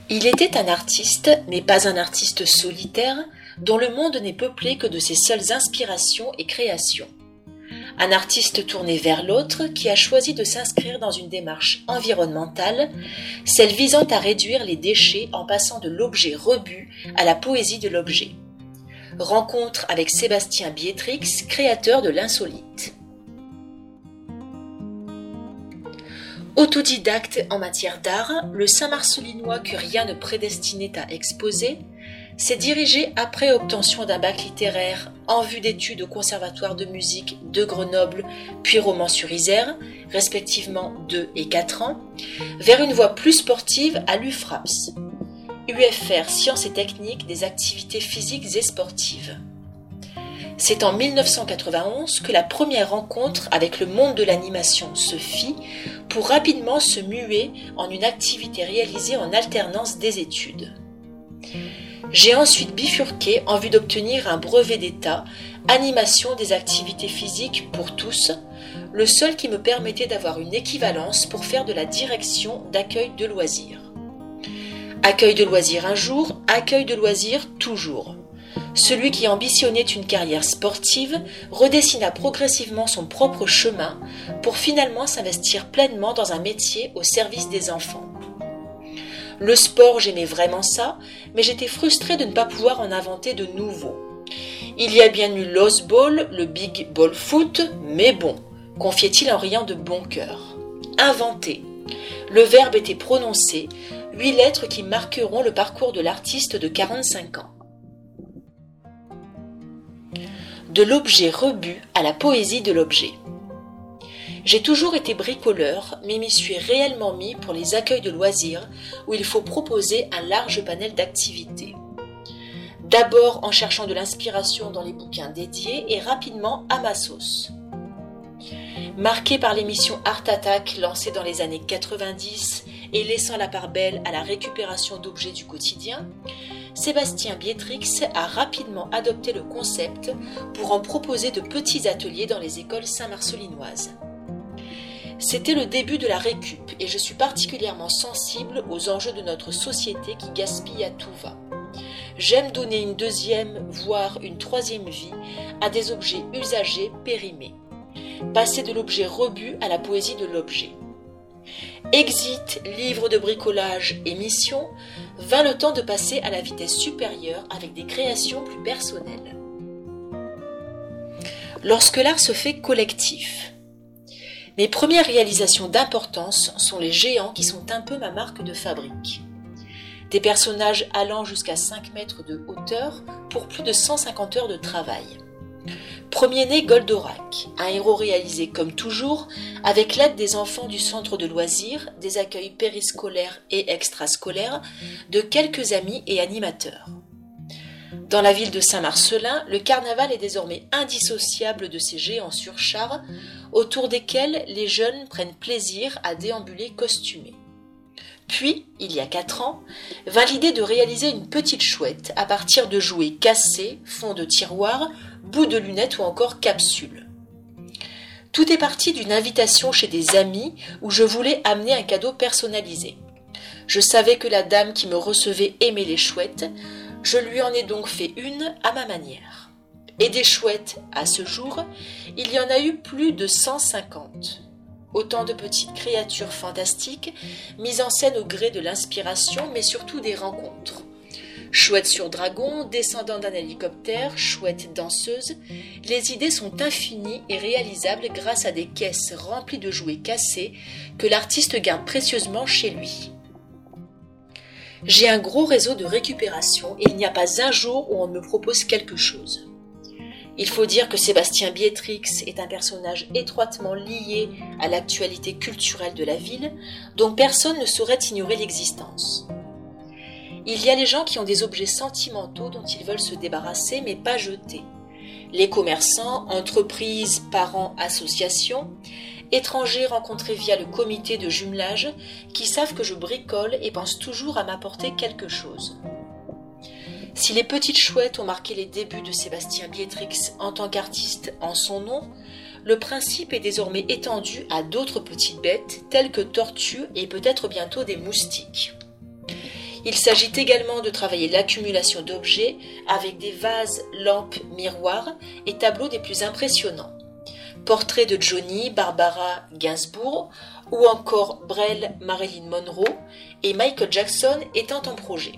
Il était un artiste, mais pas un artiste solitaire, dont le monde n'est peuplé que de ses seules inspirations et créations. Un artiste tourné vers l'autre qui a choisi de s'inscrire dans une démarche environnementale, celle visant à réduire les déchets en passant de l'objet rebut à la poésie de l'objet. Rencontre avec Sébastien Bietrix, créateur de l'insolite. Autodidacte en matière d'art, le Saint-Marcelinois que rien ne prédestinait à exposer s'est dirigé après obtention d'un bac littéraire en vue d'études au Conservatoire de musique de Grenoble puis Romans-sur-Isère, respectivement 2 et 4 ans, vers une voie plus sportive à l'UFRAPS, UFR Sciences et Techniques des activités physiques et sportives. C'est en 1991 que la première rencontre avec le monde de l'animation se fit pour rapidement se muer en une activité réalisée en alternance des études. J'ai ensuite bifurqué en vue d'obtenir un brevet d'État, animation des activités physiques pour tous, le seul qui me permettait d'avoir une équivalence pour faire de la direction d'accueil de loisirs. Accueil de loisirs un jour, accueil de loisirs toujours. Celui qui ambitionnait une carrière sportive redessina progressivement son propre chemin pour finalement s'investir pleinement dans un métier au service des enfants. Le sport, j'aimais vraiment ça, mais j'étais frustrée de ne pas pouvoir en inventer de nouveaux. Il y a bien eu l'Osball, le Big Ball Foot, mais bon, confiait-il en riant de bon cœur. Inventer. Le verbe était prononcé, 8 lettres qui marqueront le parcours de l'artiste de 45 ans. De l'objet rebut à la poésie de l'objet. J'ai toujours été bricoleur, mais m'y suis réellement mis pour les accueils de loisirs où il faut proposer un large panel d'activités. D'abord en cherchant de l'inspiration dans les bouquins dédiés et rapidement à ma sauce. Marqué par l'émission Art Attack lancée dans les années 90 et laissant la part belle à la récupération d'objets du quotidien, Sébastien Bietrix a rapidement adopté le concept pour en proposer de petits ateliers dans les écoles saint-marcelinoises. C'était le début de la récup et je suis particulièrement sensible aux enjeux de notre société qui gaspille à tout va. J'aime donner une deuxième, voire une troisième vie à des objets usagés, périmés. Passer de l'objet rebut à la poésie de l'objet. Exit, livre de bricolage et mission, vint le temps de passer à la vitesse supérieure avec des créations plus personnelles. Lorsque l'art se fait collectif. Mes premières réalisations d'importance sont les géants qui sont un peu ma marque de fabrique. Des personnages allant jusqu'à 5 mètres de hauteur pour plus de 150 heures de travail. Premier-né Goldorak, un héros réalisé comme toujours avec l'aide des enfants du centre de loisirs, des accueils périscolaires et extrascolaires, de quelques amis et animateurs. Dans la ville de Saint-Marcelin, le carnaval est désormais indissociable de ces géants sur chars autour desquels les jeunes prennent plaisir à déambuler costumés. Puis, il y a 4 ans, vint l'idée de réaliser une petite chouette à partir de jouets cassés, fonds de tiroir, bouts de lunettes ou encore capsules. Tout est parti d'une invitation chez des amis où je voulais amener un cadeau personnalisé. Je savais que la dame qui me recevait aimait les chouettes, je lui en ai donc fait une à ma manière. Et des chouettes, à ce jour, il y en a eu plus de 150. Autant de petites créatures fantastiques, mises en scène au gré de l'inspiration, mais surtout des rencontres. Chouette sur dragon, descendant d'un hélicoptère, chouette danseuse, les idées sont infinies et réalisables grâce à des caisses remplies de jouets cassés que l'artiste garde précieusement chez lui. J'ai un gros réseau de récupération et il n'y a pas un jour où on me propose quelque chose. Il faut dire que Sébastien Bietrix est un personnage étroitement lié à l'actualité culturelle de la ville, dont personne ne saurait ignorer l'existence. Il y a les gens qui ont des objets sentimentaux dont ils veulent se débarrasser mais pas jeter. Les commerçants, entreprises, parents, associations, étrangers rencontrés via le comité de jumelage qui savent que je bricole et pensent toujours à m'apporter quelque chose. Si les petites chouettes ont marqué les débuts de Sébastien Bietrix en tant qu'artiste en son nom, le principe est désormais étendu à d'autres petites bêtes telles que tortues et peut-être bientôt des moustiques. Il s'agit également de travailler l'accumulation d'objets avec des vases, lampes, miroirs et tableaux des plus impressionnants. Portraits de Johnny, Barbara Gainsbourg ou encore Brel, Marilyn Monroe et Michael Jackson étant en projet.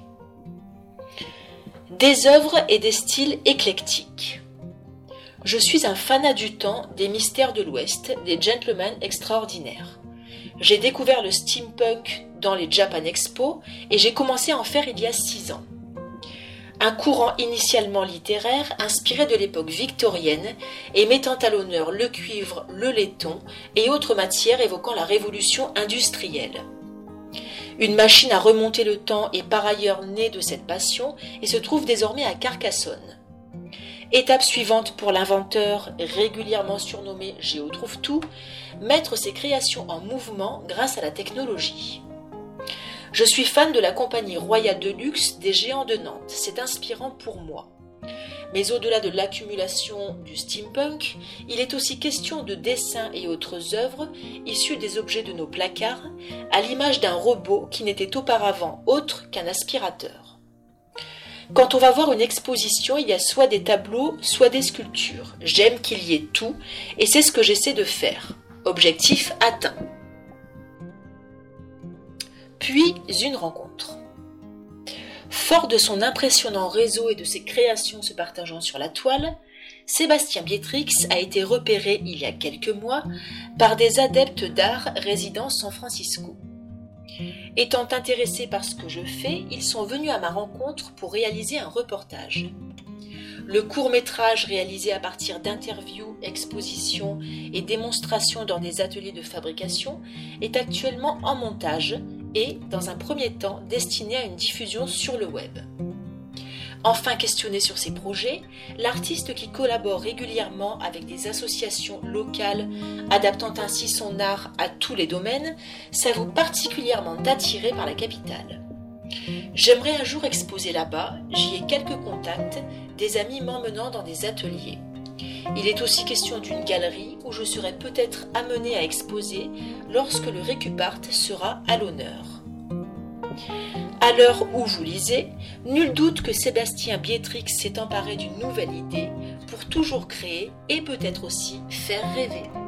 Des œuvres et des styles éclectiques. Je suis un fanat du temps, des mystères de l'Ouest, des gentlemen extraordinaires. J'ai découvert le steampunk dans les Japan Expo et j'ai commencé à en faire il y a 6 ans. Un courant initialement littéraire inspiré de l'époque victorienne et mettant à l'honneur le cuivre, le laiton et autres matières évoquant la révolution industrielle. Une machine à remonter le temps est par ailleurs née de cette passion et se trouve désormais à Carcassonne. Étape suivante pour l'inventeur, régulièrement surnommé Géo Trouve-Tout, mettre ses créations en mouvement grâce à la technologie. Je suis fan de la compagnie royale de luxe des géants de Nantes, c'est inspirant pour moi. Mais au-delà de l'accumulation du steampunk, il est aussi question de dessins et autres œuvres issues des objets de nos placards, à l'image d'un robot qui n'était auparavant autre qu'un aspirateur. Quand on va voir une exposition, il y a soit des tableaux, soit des sculptures. J'aime qu'il y ait tout, et c'est ce que j'essaie de faire. Objectif atteint. Puis une rencontre. Fort de son impressionnant réseau et de ses créations se partageant sur la toile, Sébastien Bietrix a été repéré il y a quelques mois par des adeptes d'art résidant San Francisco. Étant intéressés par ce que je fais, ils sont venus à ma rencontre pour réaliser un reportage. Le court-métrage réalisé à partir d'interviews, expositions et démonstrations dans des ateliers de fabrication est actuellement en montage et, dans un premier temps, destiné à une diffusion sur le web. Enfin questionné sur ses projets, l'artiste qui collabore régulièrement avec des associations locales, adaptant ainsi son art à tous les domaines, s'avoue particulièrement attiré par la capitale. J'aimerais un jour exposer là-bas, j'y ai quelques contacts, des amis m'emmenant dans des ateliers. Il est aussi question d'une galerie où je serai peut-être amené à exposer lorsque le Récupart sera à l'honneur. À l'heure où vous lisez, nul doute que Sébastien Bietrix s'est emparé d'une nouvelle idée pour toujours créer et peut-être aussi faire rêver.